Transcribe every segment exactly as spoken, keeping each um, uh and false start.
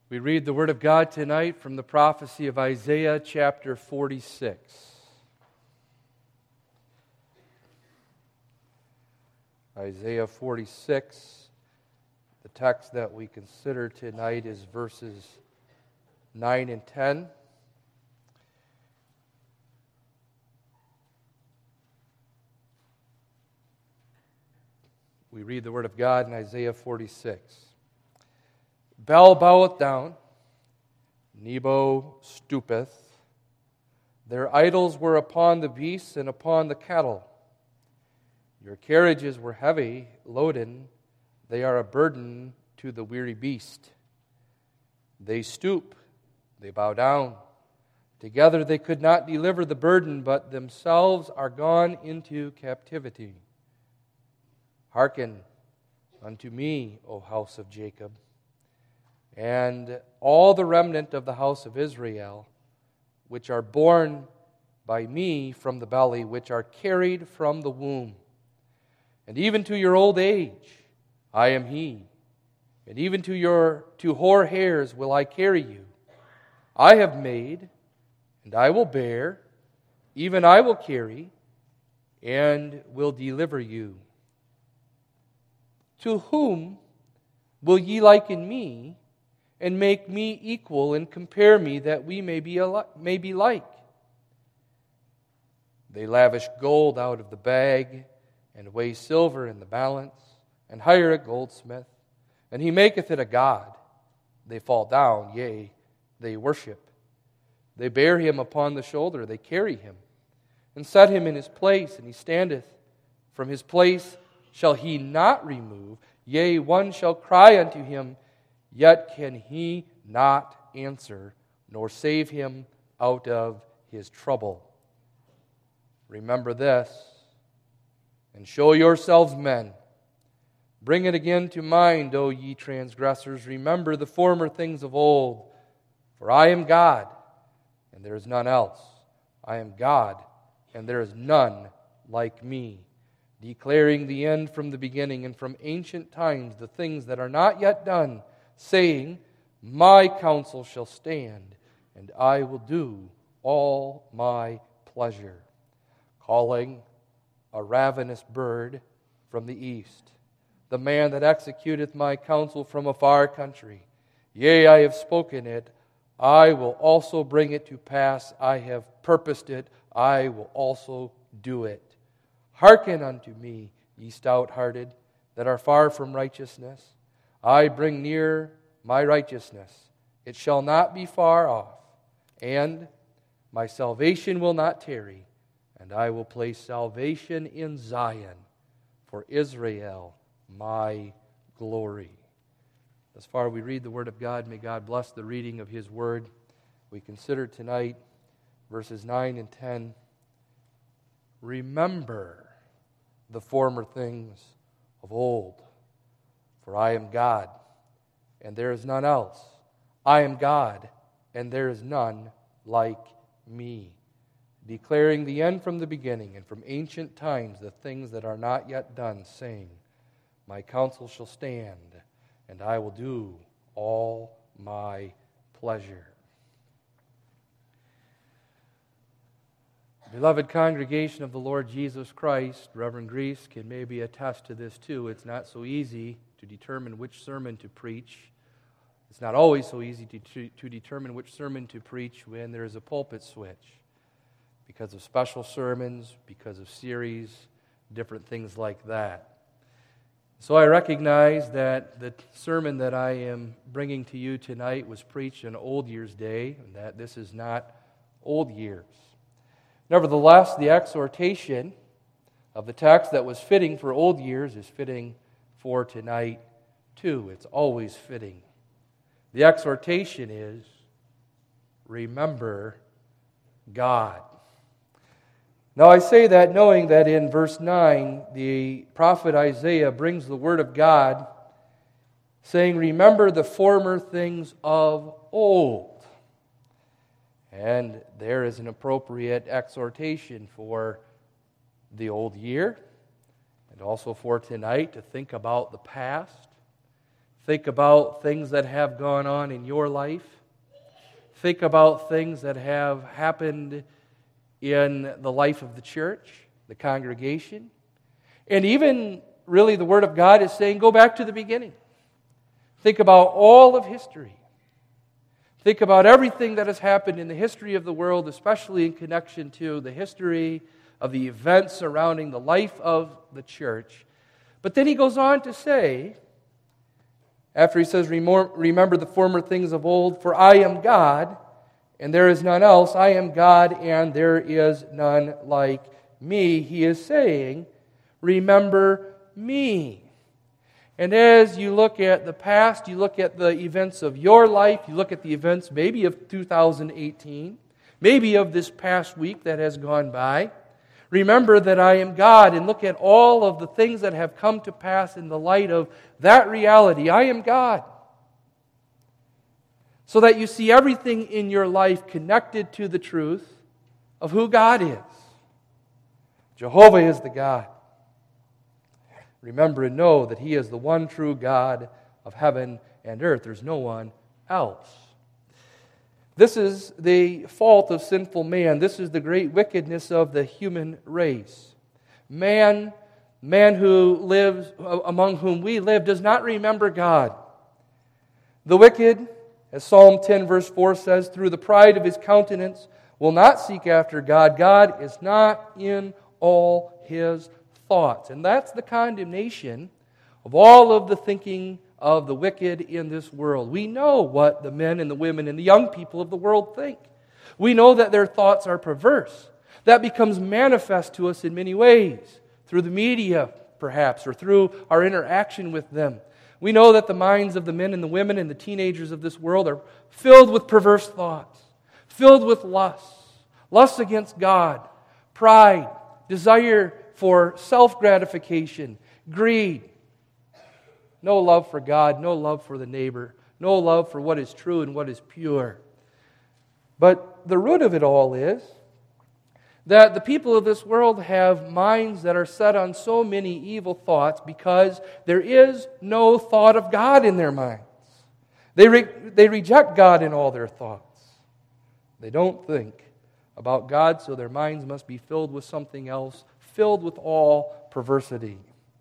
We read the Word of God tonight from the prophecy of Isaiah chapter forty-six. Isaiah forty-six, the text that we consider tonight is verses nine and ten. We read the Word of God in Isaiah forty-six. Bel boweth down, Nebo stoopeth. Their idols were upon the beasts and upon the cattle. Your carriages were heavy, loaden. They are a burden to the weary beast. They stoop, they bow down. Together they could not deliver the burden, but themselves are gone into captivity. Hearken unto me, O house of Jacob, and all the remnant of the house of Israel, which are born by me from the belly, which are carried from the womb. And even to your old age, I am He. And even to your to hoar hairs will I carry you. I have made, and I will bear, even I will carry, and will deliver you. To whom will ye liken me, and make me equal, and compare me, that we may be ali- may be like? They lavish gold out of the bag, and weigh silver in the balance, and hire a goldsmith, and he maketh it a god. They fall down, yea, they worship. They bear him upon the shoulder, they carry him, and set him in his place, and he standeth. From his place shall he not remove, yea, one shall cry unto him, yet can he not answer, nor save him out of his trouble. Remember this, and show yourselves men. Bring it again to mind, O ye transgressors. Remember the former things of old. For I am God, and there is none else. I am God, and there is none like me, declaring the end from the beginning, and from ancient times the things that are not yet done, saying, my counsel shall stand, and I will do all my pleasure. Calling a ravenous bird from the east, the man that executeth my counsel from a far country. Yea, I have spoken it, I will also bring it to pass. I have purposed it, I will also do it. Hearken unto me, ye stout-hearted, that are far from righteousness. I bring near my righteousness. It shall not be far off. And my salvation will not tarry. And I will place salvation in Zion, for Israel my glory. As far as we read the Word of God, may God bless the reading of His Word. We consider tonight verses nine and ten. Remember the former things of old. For I am God, and there is none else. I am God, and there is none like me, declaring the end from the beginning, and from ancient times the things that are not yet done, saying, my counsel shall stand, and I will do all my pleasure. Beloved congregation of the Lord Jesus Christ, Reverend Grease can maybe attest to this too. It's not so easy to determine which sermon to preach. It's not always so easy to, to, to determine which sermon to preach when there is a pulpit switch, because of special sermons, because of series, different things like that. So I recognize that the sermon that I am bringing to you tonight was preached on Old Year's Day, and that this is not Old Year's. Nevertheless, the exhortation of the text that was fitting for Old Year's is fitting for tonight too. It's always fitting. The exhortation is, remember God. Now I say that knowing that in verse nine, the prophet Isaiah brings the Word of God saying, remember the former things of old. And there is an appropriate exhortation for the old year, and also for tonight to think about the past, Think about things that have gone on in your life. Think about things that have happened in the life of the church, the congregation. And even, really, the Word of God is saying, go back to the beginning. Think about all of history. Think about everything that has happened in the history of the world, especially in connection to the history of the events surrounding the life of the church. But then he goes on to say, after he says, remember the former things of old, for I am God, and there is none else. I am God, and there is none like me. He is saying, remember me. And as you look at the past, you look at the events of your life, you look at the events maybe of two thousand eighteen, maybe of this past week that has gone by, remember that I am God, and look at all of the things that have come to pass in the light of that reality. I am God. So that you see everything in your life connected to the truth of who God is. Jehovah is the God. Remember and know that He is the one true God of heaven and earth. There's no one else. This is the fault of sinful man. This is the great wickedness of the human race. Man, man who lives, among whom we live, does not remember God. The wicked, as Psalm ten verse four says, through the pride of his countenance will not seek after God. God is not in all his thoughts. And that's the condemnation of all of the thinking of the wicked in this world. We know what the men and the women and the young people of the world think. We know that their thoughts are perverse. That becomes manifest to us in many ways, through the media perhaps, or through our interaction with them. We know that the minds of the men and the women and the teenagers of this world are filled with perverse thoughts, filled with lust, lust against God, pride, desire for self-gratification, greed, no love for God, no love for the neighbor, no love for what is true and what is pure. But the root of it all is that the people of this world have minds that are set on so many evil thoughts because there is no thought of God in their minds. They, re- they reject God in all their thoughts. They don't think about God, so their minds must be filled with something else, filled with all perversity.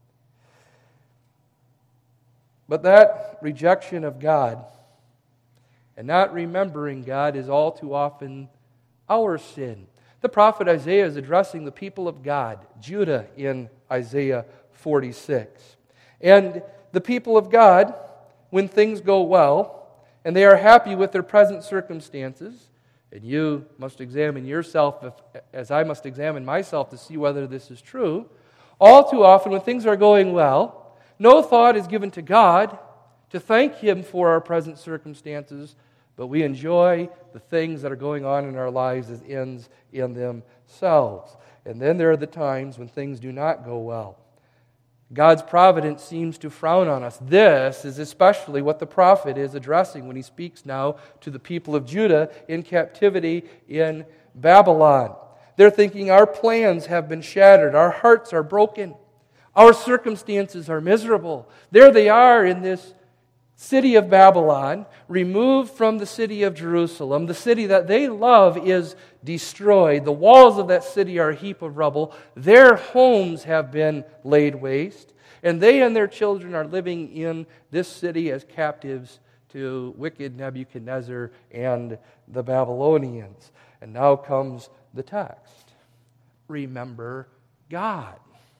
But that rejection of God and not remembering God is all too often our sin. The prophet Isaiah is addressing the people of God, Judah, in Isaiah forty-six. And the people of God, when things go well, and they are happy with their present circumstances, and you must examine yourself, if, as I must examine myself to see whether this is true, all too often when things are going well, no thought is given to God to thank Him for our present circumstances, but we enjoy the things that are going on in our lives as ends in themselves. And then there are the times when things do not go well. God's providence seems to frown on us. This is especially what the prophet is addressing when he speaks now to the people of Judah in captivity in Babylon. They're thinking, our plans have been shattered, our hearts are broken, our circumstances are miserable. There they are in this city of Babylon, removed from the city of Jerusalem. The city that they love is destroyed. The walls of that city are a heap of rubble. Their homes have been laid waste. And they and their children are living in this city as captives to wicked Nebuchadnezzar and the Babylonians. And now comes the text. Remember God.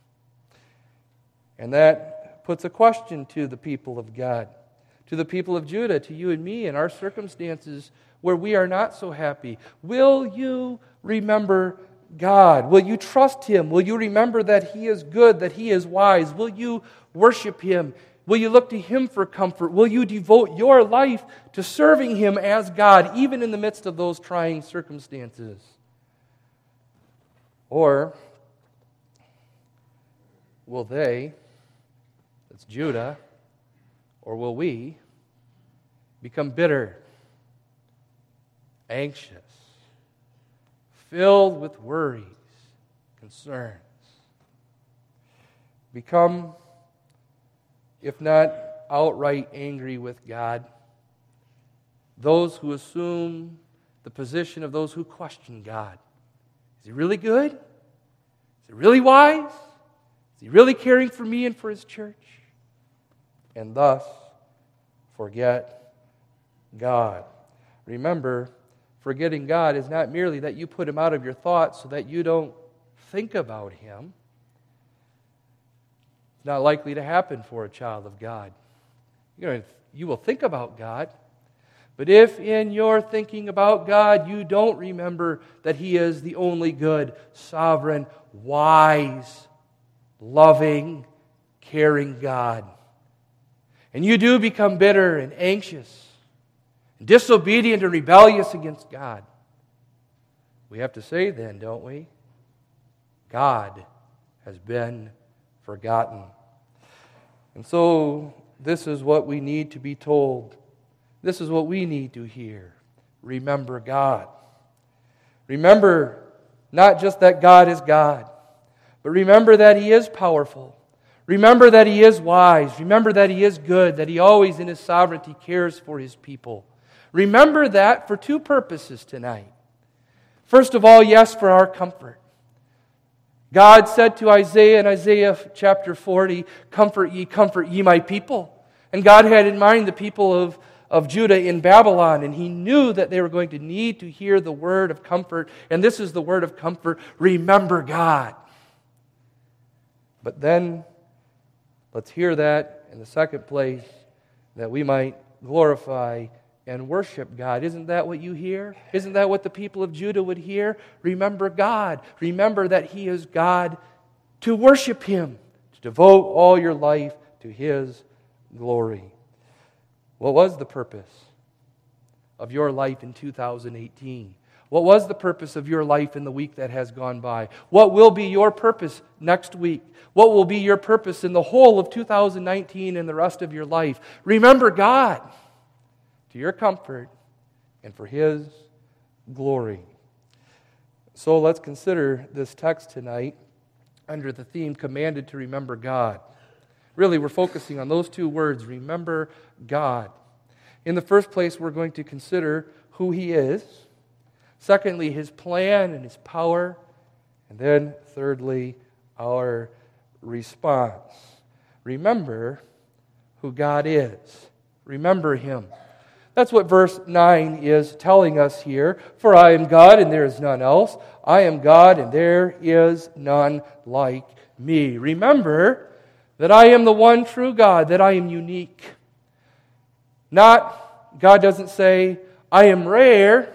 And that puts a question to the people of God, to the people of Judah, to you and me in our circumstances where we are not so happy. Will you remember God? Will you trust Him? Will you remember that He is good, that He is wise? Will you worship Him? Will you look to Him for comfort? Will you devote your life to serving Him as God, even in the midst of those trying circumstances? Or will they, that's Judah, or will we become bitter, anxious, filled with worries, concerns? Become, if not outright angry with God. Those who assume the position of those who question God. Is He really good? Is He really wise? Is He really caring for me and for His church? And thus forget God. Remember, forgetting God is not merely that you put Him out of your thoughts so that you don't think about Him. It's not likely to happen for a child of God. You're going to, you will think about God, but if in your thinking about God you don't remember that He is the only good, sovereign, wise, loving, caring God, and you do become bitter and anxious, and disobedient and rebellious against God, we have to say then, don't we? God has been forgotten. And so this is what we need to be told. This is what we need to hear. Remember God. Remember not just that God is God, but remember that He is powerful. Remember that He is wise. Remember that He is good, that He always in His sovereignty cares for His people. Remember that for two purposes tonight. First of all, yes, for our comfort. God said to Isaiah in Isaiah chapter forty, "Comfort ye, comfort ye my people." And God had in mind the people of, of Judah in Babylon, and He knew that they were going to need to hear the word of comfort. And this is the word of comfort: remember God. But then, let's hear that in the second place, that we might glorify and worship God. Isn't that what you hear? Isn't that what the people of Judah would hear? Remember God. Remember that He is God, to worship Him, to devote all your life to His glory. What was the purpose of your life in two thousand eighteen? What was the purpose of your life in the week that has gone by? What will be your purpose next week? What will be your purpose in the whole of two thousand nineteen and the rest of your life? Remember God, to your comfort and for His glory. So let's consider this text tonight under the theme, commanded to remember God. Really, we're focusing on those two words, remember God. In the first place, we're going to consider who He is. Secondly, His plan and His power. And then, thirdly, our response. Remember who God is. Remember Him. That's what verse nine is telling us here. For I am God and there is none else. I am God and there is none like me. Remember that I am the one true God, that I am unique. Not, God doesn't say, I am rare.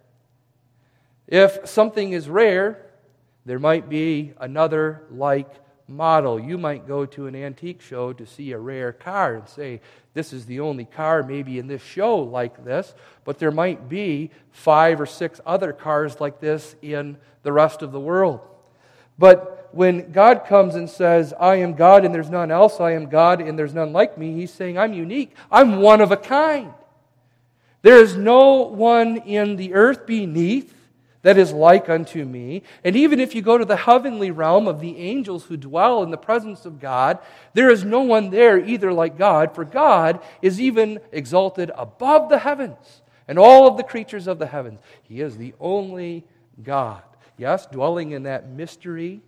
If something is rare, there might be another like model. You might go to an antique show to see a rare car and say, this is the only car maybe in this show like this, but there might be five or six other cars like this in the rest of the world. But when God comes and says, I am God and there's none else, I am God and there's none like me, He's saying, I'm unique. I'm one of a kind. There is no one in the earth beneath that is like unto me. And even if you go to the heavenly realm of the angels who dwell in the presence of God, there is no one there either like God, for God is even exalted above the heavens and all of the creatures of the heavens. He is the only God. Yes, dwelling in that mystery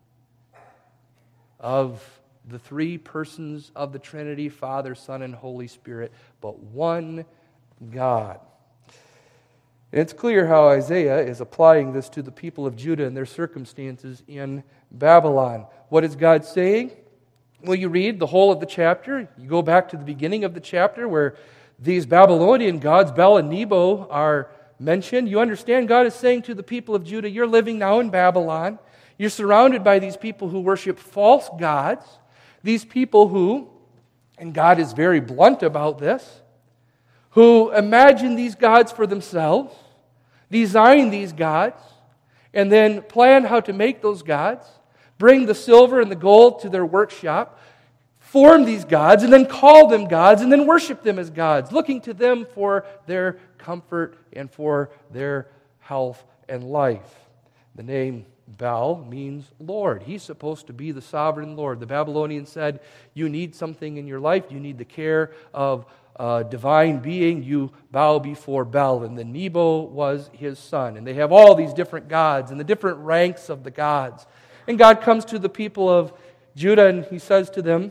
of the three persons of the Trinity, Father, Son, and Holy Spirit, but one God. And it's clear how Isaiah is applying this to the people of Judah and their circumstances in Babylon. What is God saying? Well, you read the whole of the chapter. You go back to the beginning of the chapter where these Babylonian gods, Bel and Nebo, are mentioned. You understand God is saying to the people of Judah, you're living now in Babylon. You're surrounded by these people who worship false gods. These people who, and God is very blunt about this, who imagine these gods for themselves, design these gods, and then plan how to make those gods, bring the silver and the gold to their workshop, form these gods, and then call them gods, and then worship them as gods, looking to them for their comfort and for their health and life. The name Bel means Lord. He's supposed to be the sovereign Lord. The Babylonians said, you need something in your life. You need the care of a divine being. You bow before Bel. And then Nebo was his son. And they have all these different gods and the different ranks of the gods. And God comes to the people of Judah and he says to them,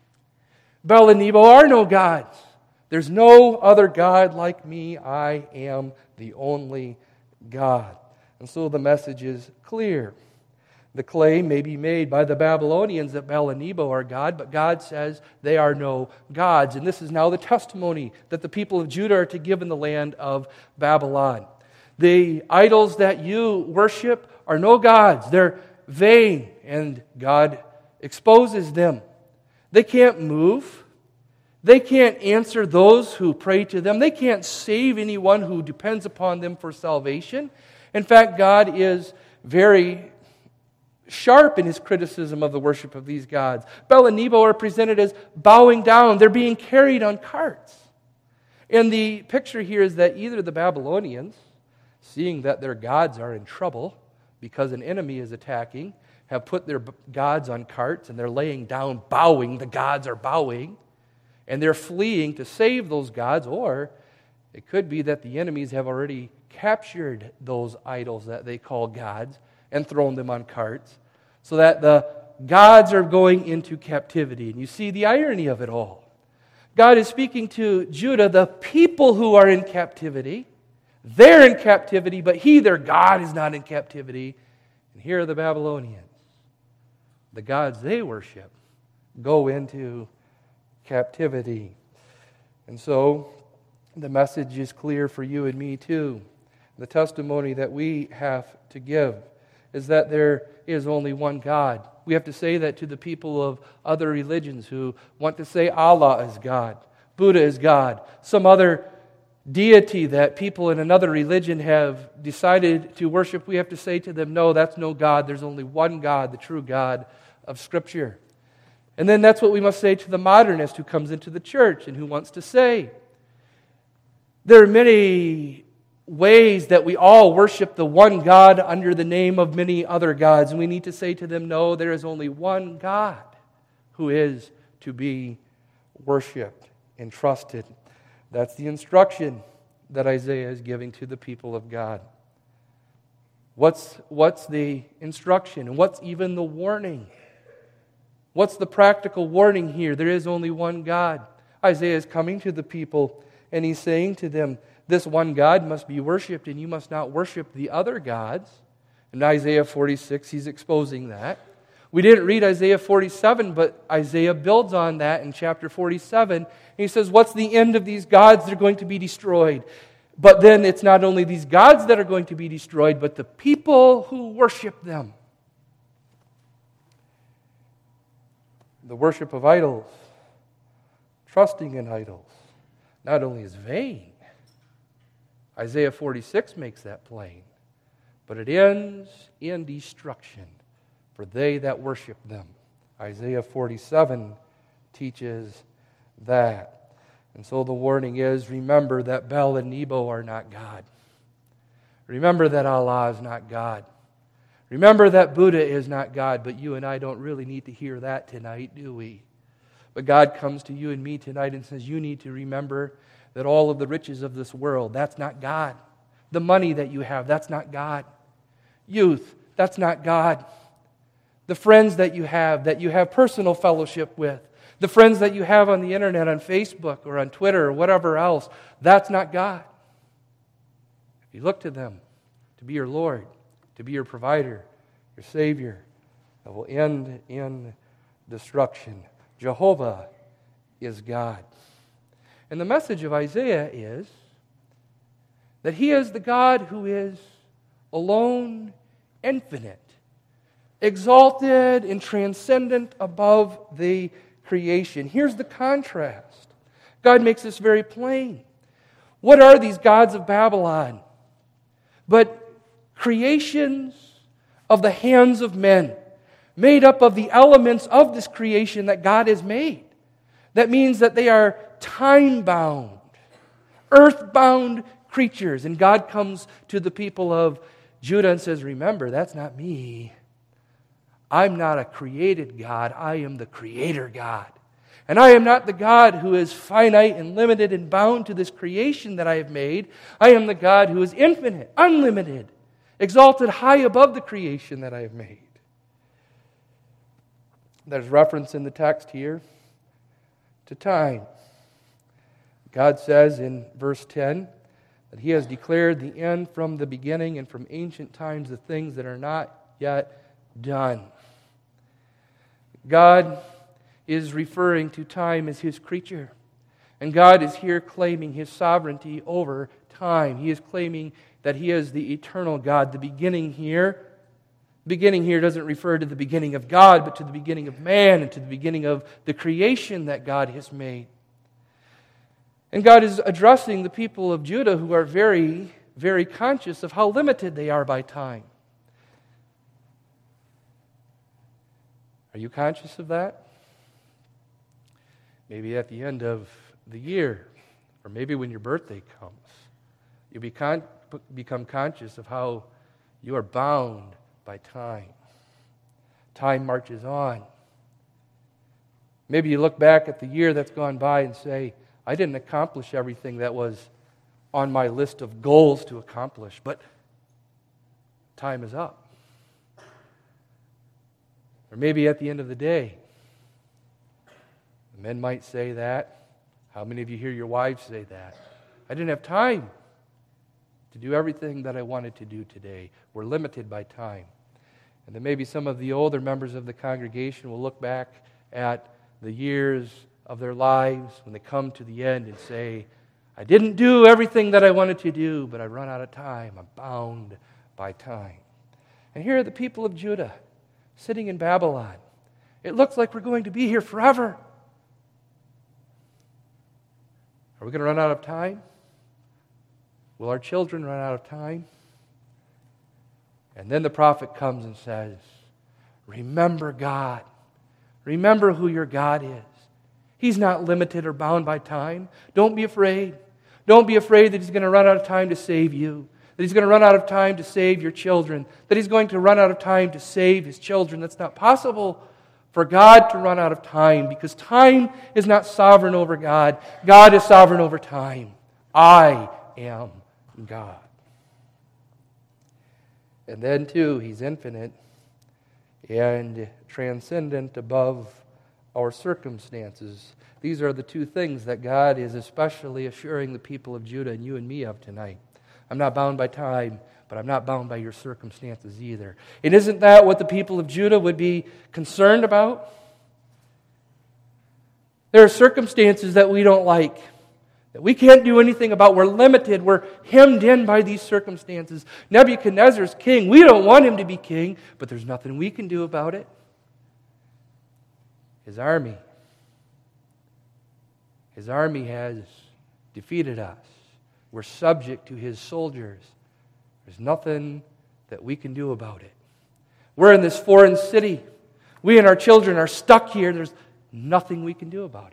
Bel and Nebo are no gods. There's no other God like me. I am the only God. And so the message is clear. The claim may be made by the Babylonians that Bel and Nebo are God, but God says they are no gods. And this is now the testimony that the people of Judah are to give in the land of Babylon. The idols that you worship are no gods. They're vain, and God exposes them. They can't move. They can't answer those who pray to them. They can't save anyone who depends upon them for salvation. In fact, God is very sharp in his criticism of the worship of these gods. Bel and Nebo are presented as bowing down. They're being carried on carts. And the picture here is that either the Babylonians, seeing that their gods are in trouble because an enemy is attacking, have put their gods on carts and they're laying down, bowing. The gods are bowing. And they're fleeing to save those gods, or it could be that the enemies have already captured those idols that they call gods and thrown them on carts, so that the gods are going into captivity. And you see the irony of it all. God is speaking to Judah, the people who are in captivity. They're in captivity, but he, their God, is not in captivity. And here are the Babylonians. The gods they worship go into captivity. And so the message is clear for you and me too. The testimony that we have to give is that there is only one God. We have to say that to the people of other religions who want to say Allah is God, Buddha is God, some other deity that people in another religion have decided to worship. We have to say to them, no, that's no God. There's only one God, the true God of Scripture. And then that's what we must say to the modernist who comes into the church and who wants to say, there are many ways that we all worship the one God under the name of many other gods. And we need to say to them, no, there is only one God who is to be worshiped and trusted. That's the instruction that Isaiah is giving to the people of God. What's, what's the instruction? And what's even the warning? What's the practical warning here? There is only one God. Isaiah is coming to the people and he's saying to them, this one God must be worshipped and you must not worship the other gods. In Isaiah forty-six, he's exposing that. We didn't read Isaiah forty-seven, but Isaiah builds on that in chapter forty-seven. He says, what's the end of these gods? They're going to be destroyed. But then it's not only these gods that are going to be destroyed, but the people who worship them. The worship of idols, trusting in idols, not only is vain, Isaiah forty-six makes that plain, but it ends in destruction for they that worship them. Isaiah forty-seven teaches that. And so the warning is, remember that Bel and Nebo are not God. Remember that Allah is not God. Remember that Buddha is not God, but you and I don't really need to hear that tonight, do we? But God comes to you and me tonight and says, you need to remember that all of the riches of this world, that's not God. The money that you have, that's not God. Youth, that's not God. The friends that you have, that you have personal fellowship with, the friends that you have on the internet, on Facebook or on Twitter or whatever else, that's not God. If you look to them to be your Lord, to be your provider, your Savior, that will end in destruction. Jehovah is God. And the message of Isaiah is that He is the God who is alone, infinite, exalted and transcendent above the creation. Here's the contrast. God makes this very plain. What are these gods of Babylon? But creations of the hands of men, made up of the elements of this creation that God has made. That means that they are time-bound, earth-bound creatures. And God comes to the people of Judah and says, remember, that's not me. I'm not a created God. I am the Creator God. And I am not the God who is finite and limited and bound to this creation that I have made. I am the God who is infinite, unlimited, exalted high above the creation that I have made. There's reference in the text here to time. God says in verse ten that He has declared the end from the beginning and from ancient times the things that are not yet done. God is referring to time as His creature. And God is here claiming His sovereignty over time. He is claiming that He is the eternal God. The beginning here, beginning here doesn't refer to the beginning of God, but to the beginning of man and to the beginning of the creation that God has made. And God is addressing the people of Judah who are very, very conscious of how limited they are by time. Are you conscious of that? Maybe at the end of the year, or maybe when your birthday comes, you become, become conscious of how you are bound by time. Time marches on. Maybe you look back at the year that's gone by and say, I didn't accomplish everything that was on my list of goals to accomplish, but time is up. Or maybe at the end of the day, the men might say that. How many of you hear your wives say that? I didn't have time to do everything that I wanted to do today. We're limited by time. And then maybe some of the older members of the congregation will look back at the years of their lives when they come to the end and say, I didn't do everything that I wanted to do, but I run out of time. I'm bound by time. And here are the people of Judah sitting in Babylon. It looks like we're going to be here forever. Are we going to run out of time? Will our children run out of time? And then the prophet comes and says, remember God. Remember who your God is. He's not limited or bound by time. Don't be afraid. Don't be afraid that He's going to run out of time to save you. That He's going to run out of time to save your children. That He's going to run out of time to save His children. That's not possible for God to run out of time, because time is not sovereign over God. God is sovereign over time. I am God. And then too, He's infinite and transcendent above our circumstances. These are the two things that God is especially assuring the people of Judah and you and me of tonight. I'm not bound by time, but I'm not bound by your circumstances either. And isn't that what the people of Judah would be concerned about? There are circumstances that we don't like, that we can't do anything about. We're limited. We're hemmed in by these circumstances. Nebuchadnezzar's king. We don't want him to be king, but there's nothing we can do about it. His army. His army has defeated us. We're subject to his soldiers. There's nothing that we can do about it. We're in this foreign city. We and our children are stuck here. There's nothing we can do about it.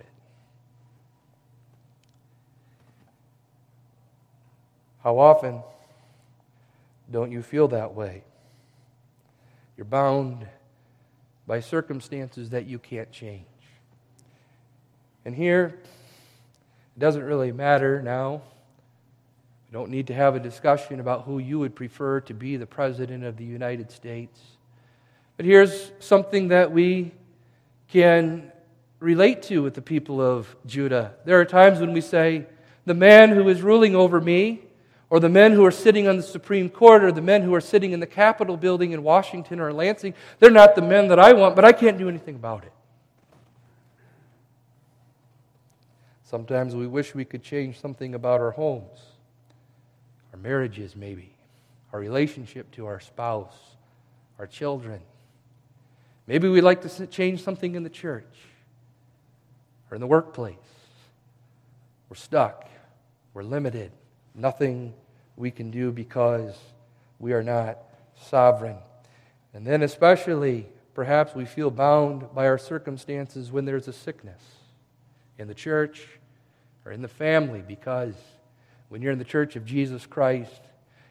How often don't you feel that way? You're bound by circumstances that you can't change. And here, it doesn't really matter now. We don't need to have a discussion about who you would prefer to be the President of the United States. But here's something that we can relate to with the people of Judah. There are times when we say, the man who is ruling over me, or the men who are sitting on the Supreme Court, or the men who are sitting in the Capitol building in Washington or Lansing, they're not the men that I want, but I can't do anything about it. Sometimes we wish we could change something about our homes, our marriages maybe, our relationship to our spouse, our children. Maybe we'd like to change something in the church or in the workplace. We're stuck. We're limited. Nothing we can do because we are not sovereign. And then especially, perhaps we feel bound by our circumstances when there's a sickness in the church or in the family, because when you're in the church of Jesus Christ,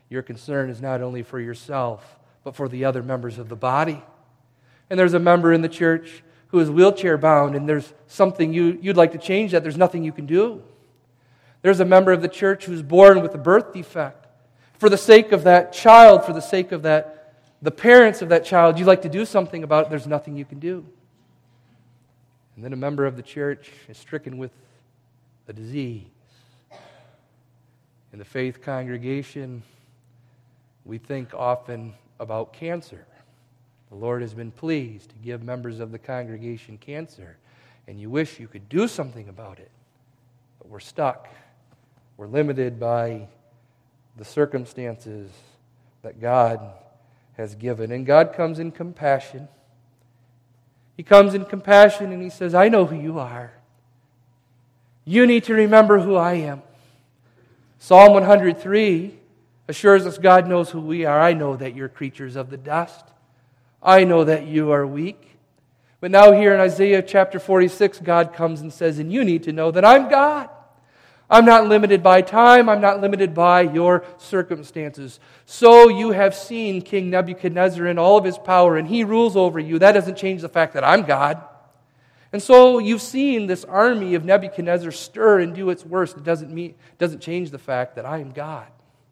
Your concern is not only for yourself, but for the other members of the body. And there's a member in the church who is wheelchair bound, and there's something you, you'd like to change that. There's nothing you can do. There's a member of the church who's born with a birth defect. For the sake of that child, for the sake of that, the parents of that child, you'd like to do something about it. There's nothing you can do. And then a member of the church is stricken with a disease. In the faith congregation, we think often about cancer. The Lord has been pleased to give members of the congregation cancer, and you wish you could do something about it. But we're stuck. We're limited by the circumstances that God has given. And God comes in compassion. He comes in compassion and He says, I know who you are. You need to remember who I am. Psalm one hundred three assures us God knows who we are. I know that you're creatures of the dust. I know that you are weak. But now here in Isaiah chapter forty-six, God comes and says, and you need to know that I'm God. I'm not limited by time. I'm not limited by your circumstances. So you have seen King Nebuchadnezzar in all of his power, and he rules over you. That doesn't change the fact that I'm God. And so you've seen this army of Nebuchadnezzar stir and do its worst. It doesn't mean, doesn't change the fact that I am God.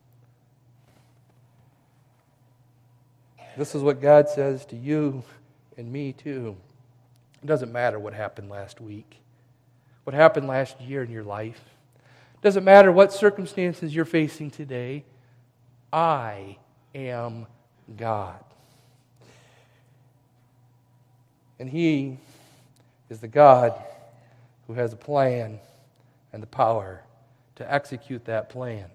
This is what God says to you and me too. It doesn't matter what happened last week, what happened last year in your life. It doesn't matter what circumstances you're facing today. I am God. And He is the God who has a plan and the power to execute that plan.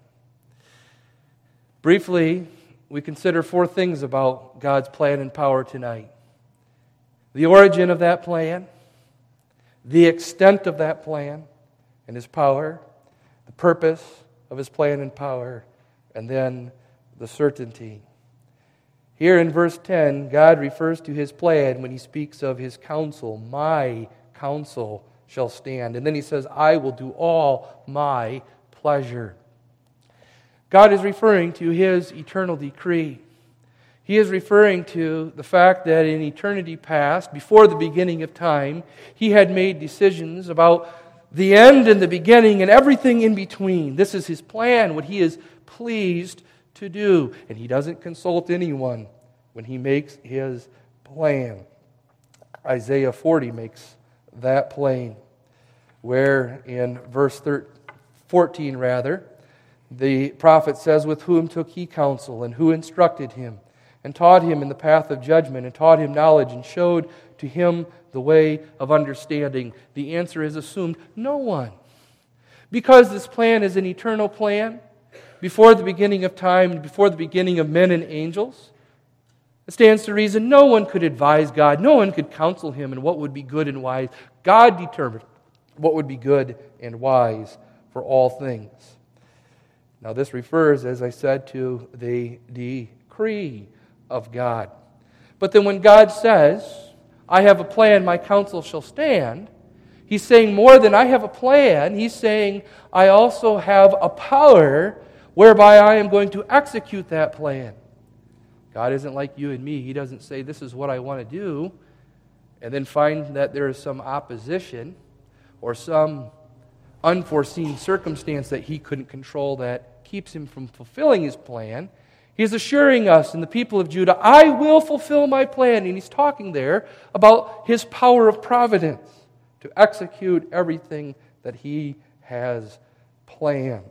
Briefly, we consider four things about God's plan and power tonight. The origin of that plan, the extent of that plan and His power, the purpose of His plan and power, and then the certainty. Here in verse ten, God refers to His plan when He speaks of His counsel. My counsel shall stand. And then He says, I will do all my pleasure. God is referring to His eternal decree. He is referring to the fact that in eternity past, before the beginning of time, He had made decisions about the end and the beginning and everything in between. This is His plan, what He is pleased to do. And He doesn't consult anyone when He makes His plan. Isaiah forty makes that plain, where in verse fourteen, rather, the prophet says, with whom took He counsel, and who instructed him, and taught him in the path of judgment, and taught him knowledge, and showed to him the way of understanding? The answer is assumed, no one. Because this plan is an eternal plan, before the beginning of time, before the beginning of men and angels, it stands to reason no one could advise God, no one could counsel Him in what would be good and wise. God determined what would be good and wise for all things. Now this refers, as I said, to the decree of God. But then when God says, I have a plan, my counsel shall stand, He's saying more than I have a plan. He's saying, I also have a power whereby I am going to execute that plan. God isn't like you and me. He doesn't say, this is what I want to do, and then find that there is some opposition or some unforeseen circumstance that He couldn't control that keeps Him from fulfilling His plan. He's assuring us and the people of Judah, I will fulfill my plan. And He's talking there about His power of providence to execute everything that He has planned.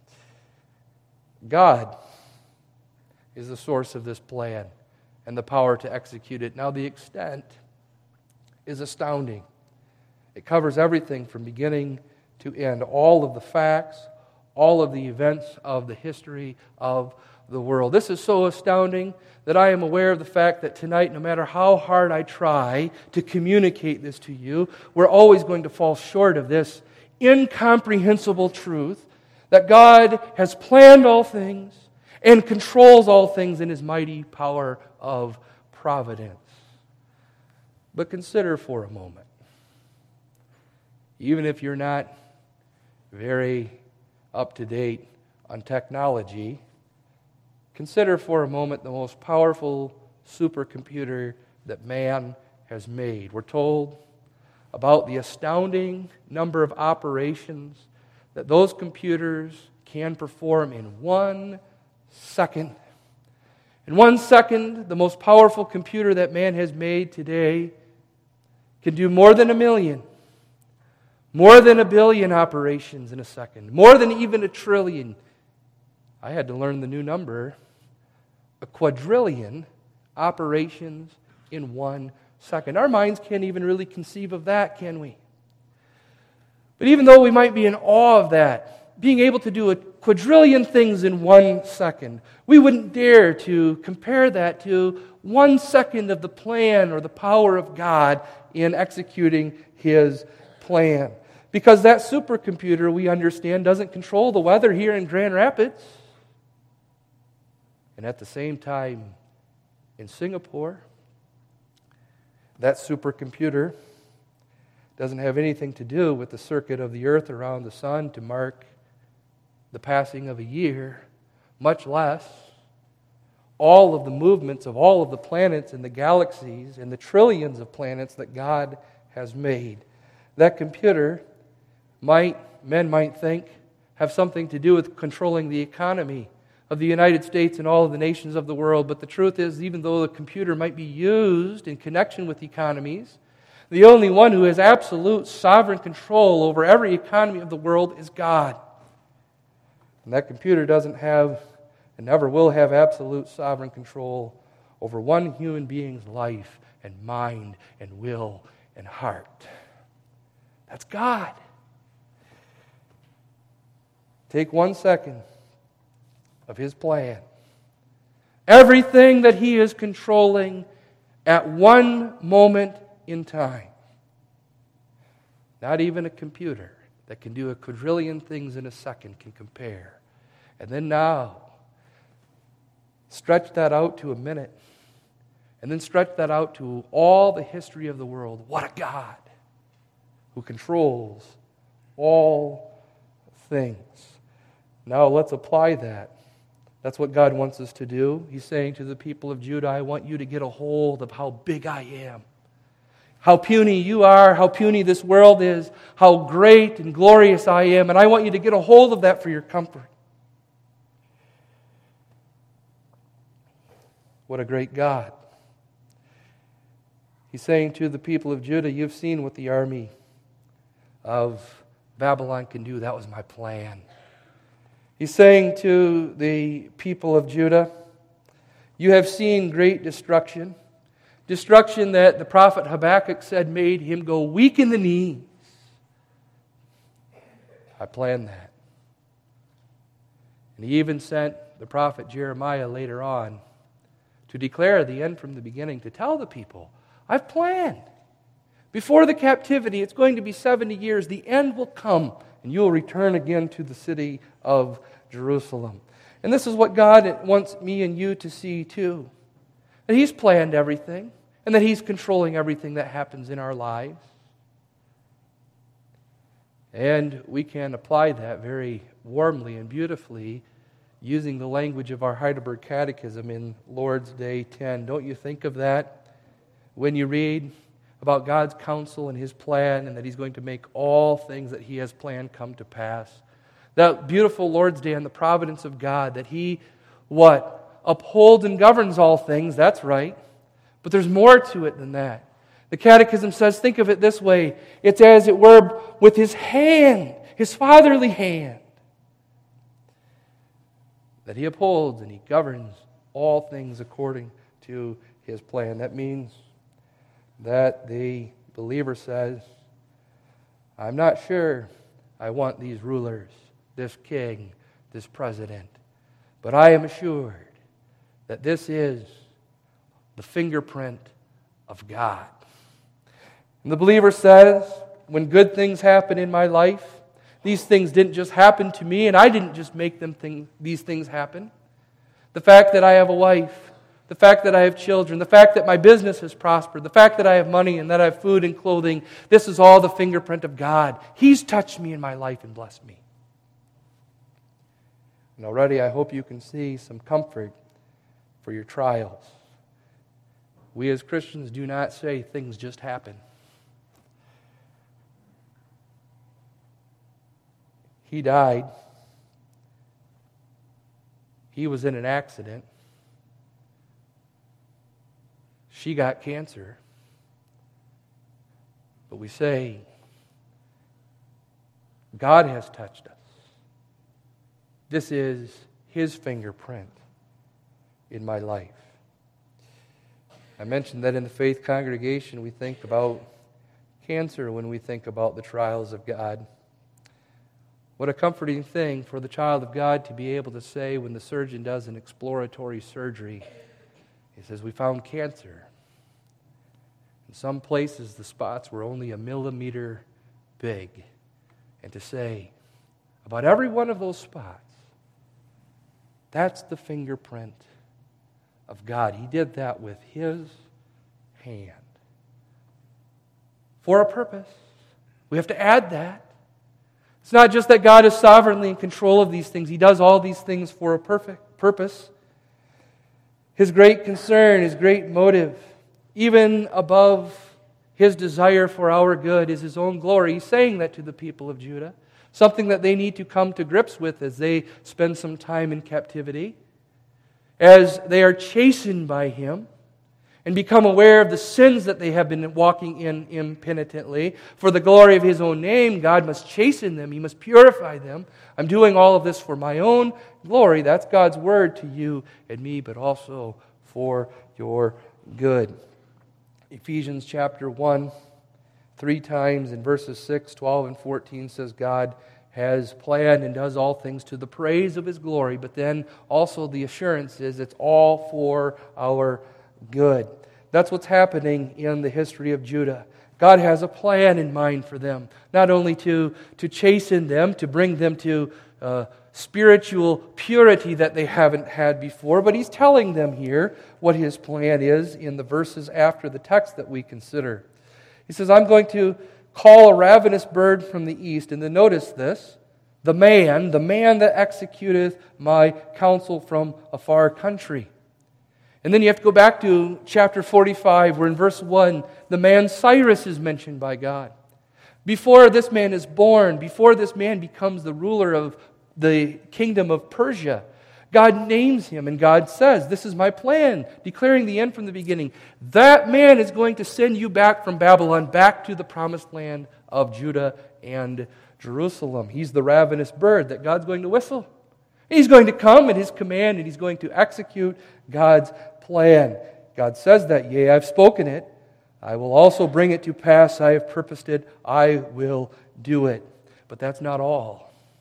God is the source of this plan and the power to execute it. Now, the extent is astounding. It covers everything from beginning to end, all of the facts, all of the events of the history of the world. This is so astounding that I am aware of the fact that tonight, no matter how hard I try to communicate this to you, we're always going to fall short of this incomprehensible truth that God has planned all things and controls all things in His mighty power of providence. But consider for a moment, even if you're not very up to date on technology, Consider for a moment the most powerful supercomputer that man has made. We're told about the astounding number of operations that those computers can perform in one second. In one second, the most powerful computer that man has made today can do more than a million, more than a billion operations in a second, more than even a trillion. I had to learn the new number, a quadrillion operations in one second. Our minds can't even really conceive of that, can we? But even though we might be in awe of that, being able to do a quadrillion things in one second, we wouldn't dare to compare that to one second of the plan or the power of God in executing His plan. Because that supercomputer, we understand, doesn't control the weather here in Grand Rapids. And at the same time, in Singapore, that supercomputer doesn't have anything to do with the circuit of the earth around the sun to mark the passing of a year, much less all of the movements of all of the planets and the galaxies and the trillions of planets that God has made. That computer might, men might think, have something to do with controlling the economy of the United States and all of the nations of the world. But the truth is, even though the computer might be used in connection with economies, the only one who has absolute sovereign control over every economy of the world is God. And that computer doesn't have and never will have absolute sovereign control over one human being's life and mind and will and heart. That's God. Take one second of His plan. Everything that He is controlling at one moment in time. Not even a computer that can do a quadrillion things in a second can compare. And then now, stretch that out to a minute. And then stretch that out to all the history of the world. What a God who controls all things. Now let's apply that. That's what God wants us to do. He's saying to the people of Judah, I want you to get a hold of how big I am. How puny you are, how puny this world is, how great and glorious I am, and I want you to get a hold of that for your comfort. What a great God. He's saying to the people of Judah, you've seen what the army of Babylon can do. That was my plan. He's saying to the people of Judah, you have seen great destruction. Destruction that the prophet Habakkuk said made him go weak in the knees. I planned that. And he even sent the prophet Jeremiah later on to declare the end from the beginning, to tell the people, I've planned. Before the captivity, it's going to be seventy years. The end will come, and you will return again to the city of Jerusalem. And this is what God wants me and you to see too. That He's planned everything, and that He's controlling everything that happens in our lives. And we can apply that very warmly and beautifully using the language of our Heidelberg Catechism in Lord's Day ten. Don't you think of that when you read about God's counsel and His plan, and that He's going to make all things that He has planned come to pass? That beautiful Lord's Day and the providence of God, that He, what? Upholds and governs all things, that's right. But there's more to it than that. The Catechism says, think of it this way, it's as it were with His hand, His fatherly hand, that He upholds and He governs all things according to His plan. That means that the believer says, I'm not sure I want these rulers, this king, this president, but I am assured that this is the fingerprint of God. And the believer says, when good things happen in my life, these things didn't just happen to me, and I didn't just make them thing, these things happen. The fact that I have a wife, the fact that I have children, the fact that my business has prospered, the fact that I have money and that I have food and clothing, this is all the fingerprint of God. He's touched me in my life and blessed me. And already I hope you can see some comfort for your trials. We as Christians do not say things just happen. He died. He was in an accident. She got cancer. But we say, God has touched us. This is His fingerprint in my life. I mentioned that in the faith congregation we think about cancer when we think about the trials of God. What a comforting thing for the child of God to be able to say when the surgeon does an exploratory surgery. He says, we found cancer. In some places the spots were only a millimeter big. And to say, about every one of those spots, that's the fingerprint of God. He did that with His hand. For a purpose. We have to add that. It's not just that God is sovereignly in control of these things. He does all these things for a perfect purpose. His great concern, His great motive, even above His desire for our good, is His own glory. He's saying that to the people of Judah. Something that they need to come to grips with as they spend some time in captivity. As they are chastened by Him and become aware of the sins that they have been walking in impenitently. For the glory of His own name, God must chasten them. He must purify them. I'm doing all of this for my own glory. That's God's word to you and me, but also for your good. Ephesians chapter one, three times in verses six, twelve, and fourteen says God has planned and does all things to the praise of His glory, but then also the assurance is it's all for our good. That's what's happening in the history of Judah. God has a plan in mind for them, not only to, to chasten them, to bring them to uh, spiritual purity that they haven't had before, but He's telling them here what His plan is in the verses after the text that we consider. He says, I'm going to call a ravenous bird from the east. And then notice this, the man, the man that executeth my counsel from a far country. And then you have to go back to chapter forty-five, where in verse one, the man Cyrus is mentioned by God. Before this man is born, before this man becomes the ruler of the kingdom of Persia, God names him, and God says, this is my plan, declaring the end from the beginning. That man is going to send you back from Babylon, back to the promised land of Judah and Jerusalem. He's the ravenous bird that God's going to whistle. He's going to come at His command, and He's going to execute God's plan. God says that, yea, I've spoken it. I will also bring it to pass. I have purposed it. I will do it. But that's not all.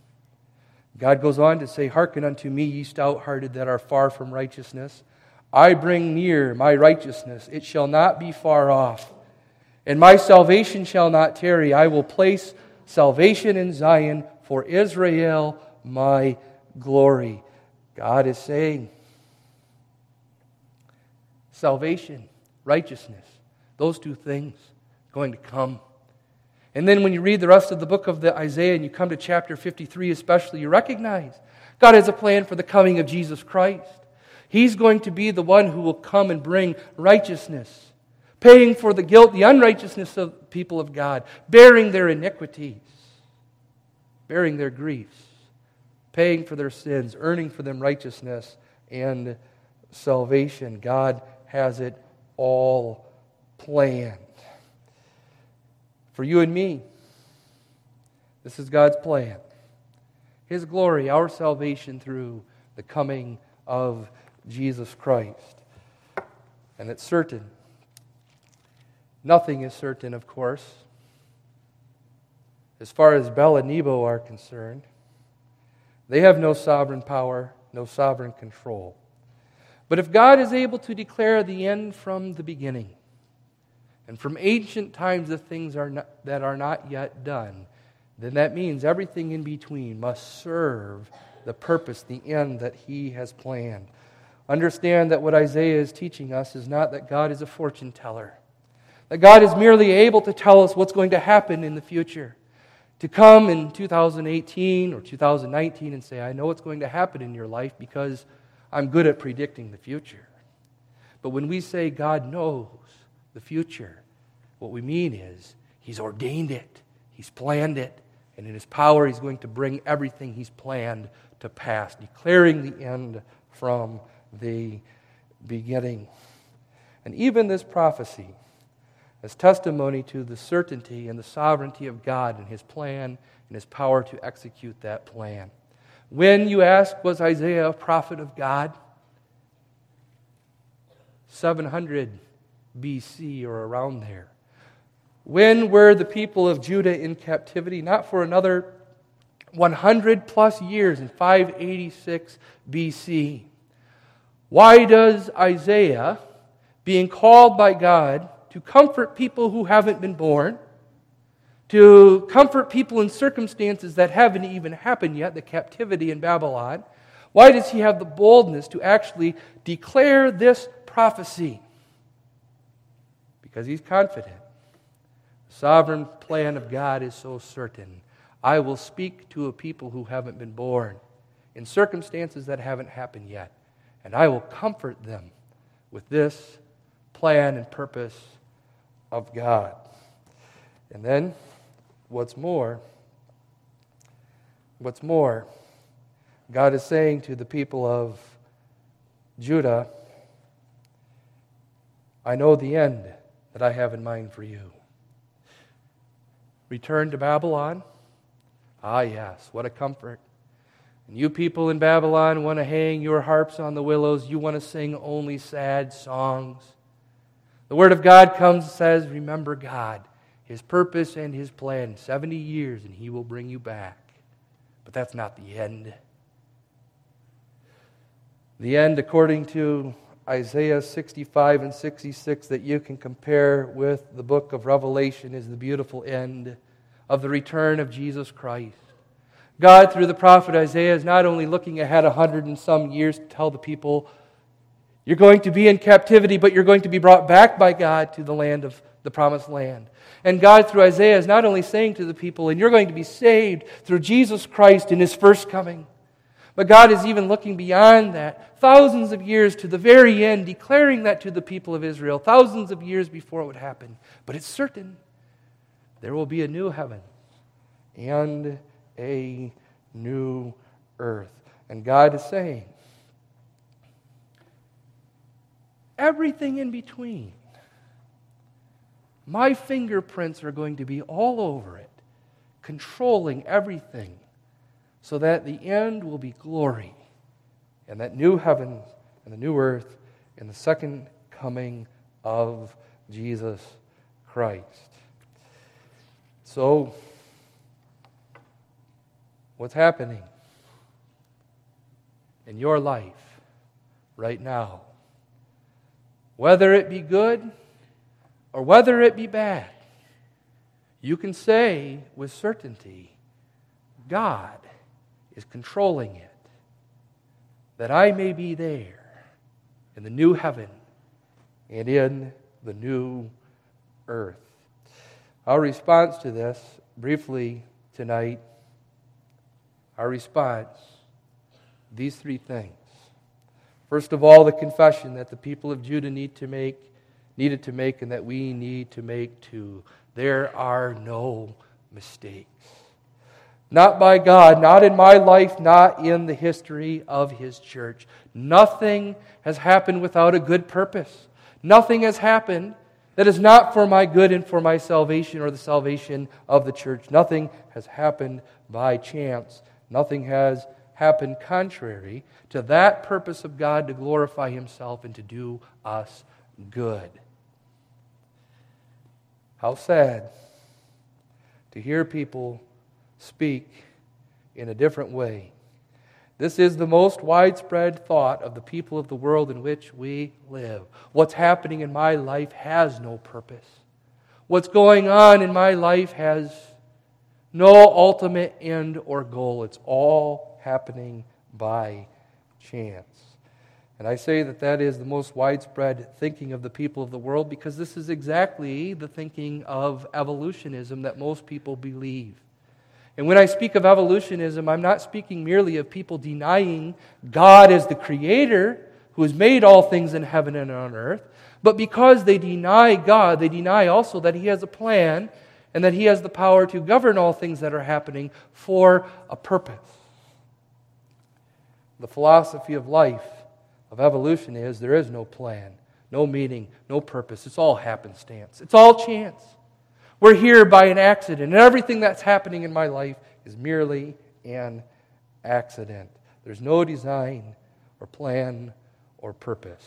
God goes on to say, hearken unto me, ye stout-hearted that are far from righteousness. I bring near my righteousness. It shall not be far off. And my salvation shall not tarry. I will place salvation in Zion for Israel, my glory. God is saying, salvation, righteousness, those two things going to come. And then when you read the rest of the book of the Isaiah and you come to chapter fifty-three especially, you recognize God has a plan for the coming of Jesus Christ. He's going to be the one who will come and bring righteousness, paying for the guilt, the unrighteousness of the people of God, bearing their iniquities, bearing their griefs, paying for their sins, earning for them righteousness and salvation. God has it all planned. For you and me, this is God's plan. His glory, our salvation through the coming of Jesus Christ. And it's certain. Nothing is certain, of course, as far as Bel and Nebo are concerned. They have no sovereign power, no sovereign control. But if God is able to declare the end from the beginning, and from ancient times the things are not, that are not yet done, then that means everything in between must serve the purpose, the end that He has planned. Understand that what Isaiah is teaching us is not that God is a fortune teller, that God is merely able to tell us what's going to happen in the future. To come in two thousand eighteen or two thousand nineteen and say, I know what's going to happen in your life because I'm good at predicting the future. But when we say God knows the future, what we mean is He's ordained it, He's planned it, and in His power He's going to bring everything He's planned to pass, declaring the end from the beginning. And even this prophecy is testimony to the certainty and the sovereignty of God and His plan and His power to execute that plan. When, you ask, was Isaiah a prophet of God? seven hundred B C or around there. When were the people of Judah in captivity? Not for another one hundred plus years in five eighty-six B C. Why does Isaiah, being called by God to comfort people who haven't been born, to comfort people in circumstances that haven't even happened yet, the captivity in Babylon, why does he have the boldness to actually declare this prophecy? Because he's confident. The sovereign plan of God is so certain. I will speak to a people who haven't been born in circumstances that haven't happened yet, and I will comfort them with this plan and purpose of God. And then, what's more, what's more, God is saying to the people of Judah, I know the end that I have in mind for you. Return to Babylon? Ah, yes, what a comfort. And you people in Babylon want to hang your harps on the willows. You want to sing only sad songs. The Word of God comes and says, remember God, His purpose and His plan. seventy years and He will bring you back. But that's not the end. The end, according to Isaiah sixty-five and sixty-six, that you can compare with the book of Revelation, is the beautiful end of the return of Jesus Christ. God, through the prophet Isaiah, is not only looking ahead a hundred and some years to tell the people, you're going to be in captivity, but you're going to be brought back by God to the land of the promised land. And God, through Isaiah, is not only saying to the people, and you're going to be saved through Jesus Christ in His first coming, but God is even looking beyond that, thousands of years to the very end, declaring that to the people of Israel, thousands of years before it would happen. But it's certain there will be a new heaven and a new earth. And God is saying, everything in between, my fingerprints are going to be all over it, controlling everything, so that the end will be glory, and that new heaven and the new earth and the second coming of Jesus Christ. So, what's happening in your life right now, whether it be good or whether it be bad, you can say with certainty, God is controlling it, that I may be there in the new heaven and in the new earth. Our response to this, briefly tonight, our response, these three things. First of all, the confession that the people of Judah need to make, needed to make, and that we need to make too. There are no mistakes. Not by God, not in my life, not in the history of His church. Nothing has happened without a good purpose. Nothing has happened that is not for my good and for my salvation or the salvation of the church. Nothing has happened by chance. Nothing has happened contrary to that purpose of God to glorify Himself and to do us good. How sad to hear people speak in a different way. This is the most widespread thought of the people of the world in which we live. What's happening in my life has no purpose. What's going on in my life has no ultimate end or goal. It's all happening by chance. And I say that that is the most widespread thinking of the people of the world because this is exactly the thinking of evolutionism that most people believe. And when I speak of evolutionism, I'm not speaking merely of people denying God as the creator who has made all things in heaven and on earth. But because they deny God, they deny also that He has a plan and that He has the power to govern all things that are happening for a purpose. The philosophy of life, of evolution, is there is no plan, no meaning, no purpose. It's all happenstance. It's all chance. We're here by an accident, and everything that's happening in my life is merely an accident. There's no design or plan or purpose.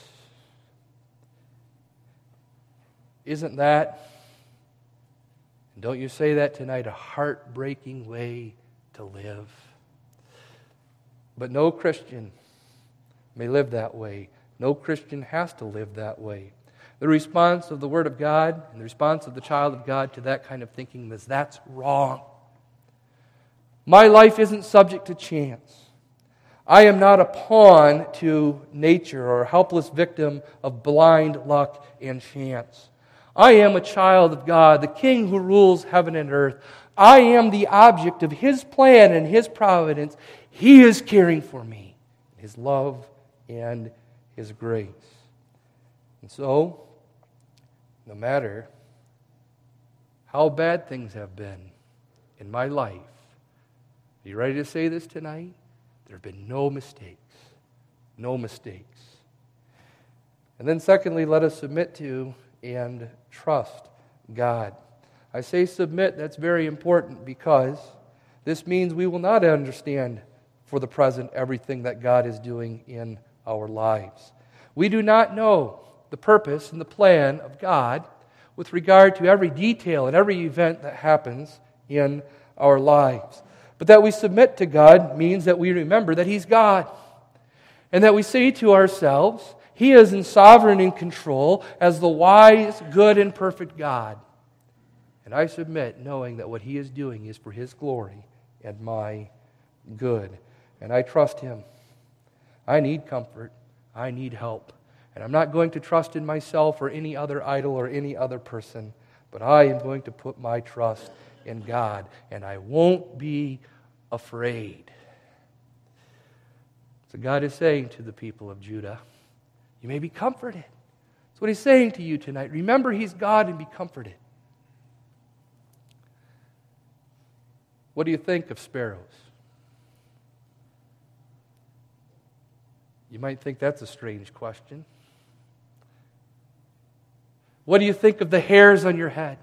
Isn't that, and don't you say that tonight, a heartbreaking way to live? But no Christian may live that way. No Christian has to live that way. The response of the Word of God and the response of the child of God to that kind of thinking is, that's wrong. My life isn't subject to chance. I am not a pawn to nature or a helpless victim of blind luck and chance. I am a child of God, the King who rules heaven and earth. I am the object of His plan and His providence. He is caring for me, His love and His grace. And so, no matter how bad things have been in my life, are you ready to say this tonight? There have been no mistakes. No mistakes. And then secondly, let us submit to and trust God. I say submit, that's very important, because this means we will not understand for the present everything that God is doing in our lives. We do not know the purpose and the plan of God with regard to every detail and every event that happens in our lives. But that we submit to God means that we remember that He's God, and that we say to ourselves, He is in sovereign and control as the wise, good, and perfect God. And I submit knowing that what He is doing is for His glory and my good. And I trust Him. I need comfort. I need help. And I'm not going to trust in myself or any other idol or any other person, but I am going to put my trust in God, and I won't be afraid. So God is saying to the people of Judah, you may be comforted. That's what He's saying to you tonight. Remember He's God and be comforted. What do you think of sparrows? You might think that's a strange question. What do you think of the hairs on your head?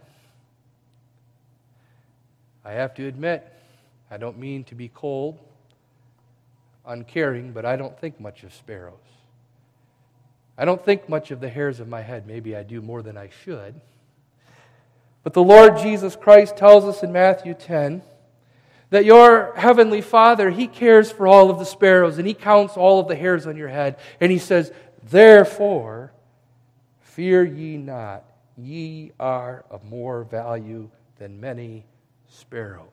I have to admit, I don't mean to be cold, uncaring, but I don't think much of sparrows. I don't think much of the hairs of my head. Maybe I do more than I should. But the Lord Jesus Christ tells us in Matthew ten that your heavenly Father, He cares for all of the sparrows, and He counts all of the hairs on your head. And He says, therefore, fear ye not, ye are of more value than many sparrows.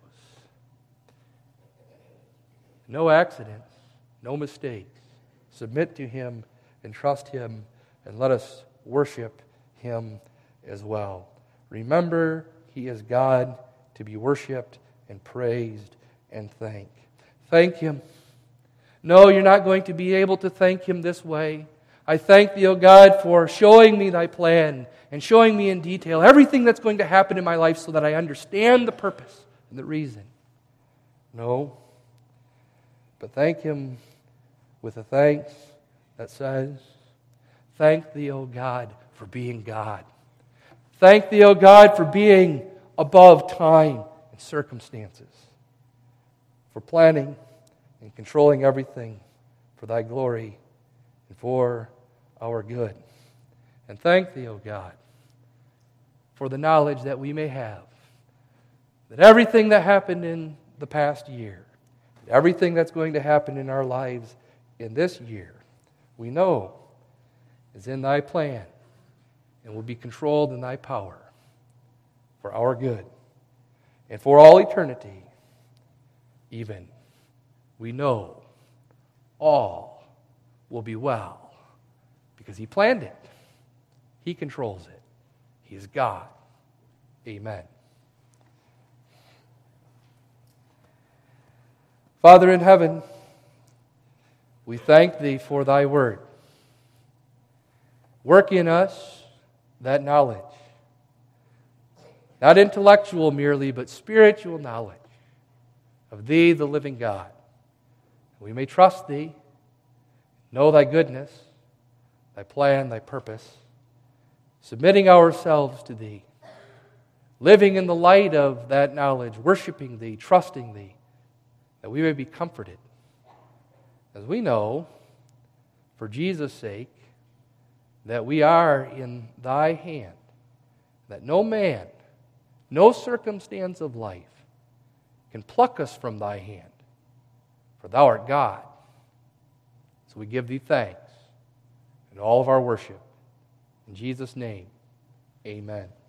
No accidents, no mistakes. Submit to Him and trust Him, and let us worship Him as well. Remember, He is God to be worshiped and praised and thanked. Thank Him. No, you're not going to be able to thank Him this way. I thank Thee, O God, for showing me Thy plan and showing me in detail everything that's going to happen in my life so that I understand the purpose and the reason. No. But thank Him with a thanks that says, thank Thee, O God, for being God. Thank Thee, O God, for being above time and circumstances, for planning and controlling everything for Thy glory and for our good. And thank Thee, O God, for the knowledge that we may have that everything that happened in the past year, everything that's going to happen in our lives in this year, we know is in Thy plan and will be controlled in Thy power for our good. And for all eternity, even, we know all will be well because He planned it. He controls it. He is God. Amen. Father in heaven, we thank Thee for Thy word. Work in us that knowledge. Not intellectual merely, but spiritual knowledge of Thee, the living God. We may trust Thee, know Thy goodness, Thy plan, Thy purpose, submitting ourselves to Thee, living in the light of that knowledge, worshiping Thee, trusting Thee, that we may be comforted. As we know, for Jesus' sake, that we are in Thy hand, that no man, no circumstance of life can pluck us from Thy hand, for Thou art God. So we give Thee thanks in all of our worship. In Jesus' name, amen.